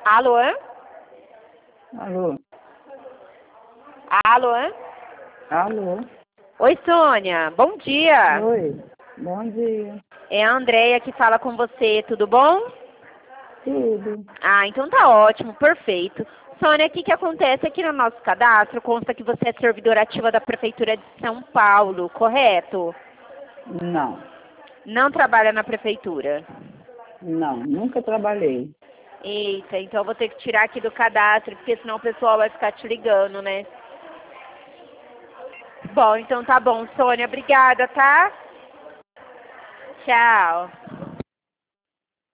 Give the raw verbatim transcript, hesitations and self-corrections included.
Alô? Alô? Alô? Alô? Oi, Sônia. Bom dia. Oi, bom dia. É a Andréia que fala com você. Tudo bom? Tudo. Ah, então tá ótimo. Perfeito. Sônia, o que, que acontece aqui no nosso cadastro? Consta que você é servidora ativa da Prefeitura de São Paulo, correto? Não, Não trabalha na Prefeitura? não, nunca trabalhei. Eita, então eu vou ter que tirar aqui do cadastro, porque senão o pessoal vai ficar te ligando, né? Bom, então tá bom, Sônia. Obrigada, tá? Tchau.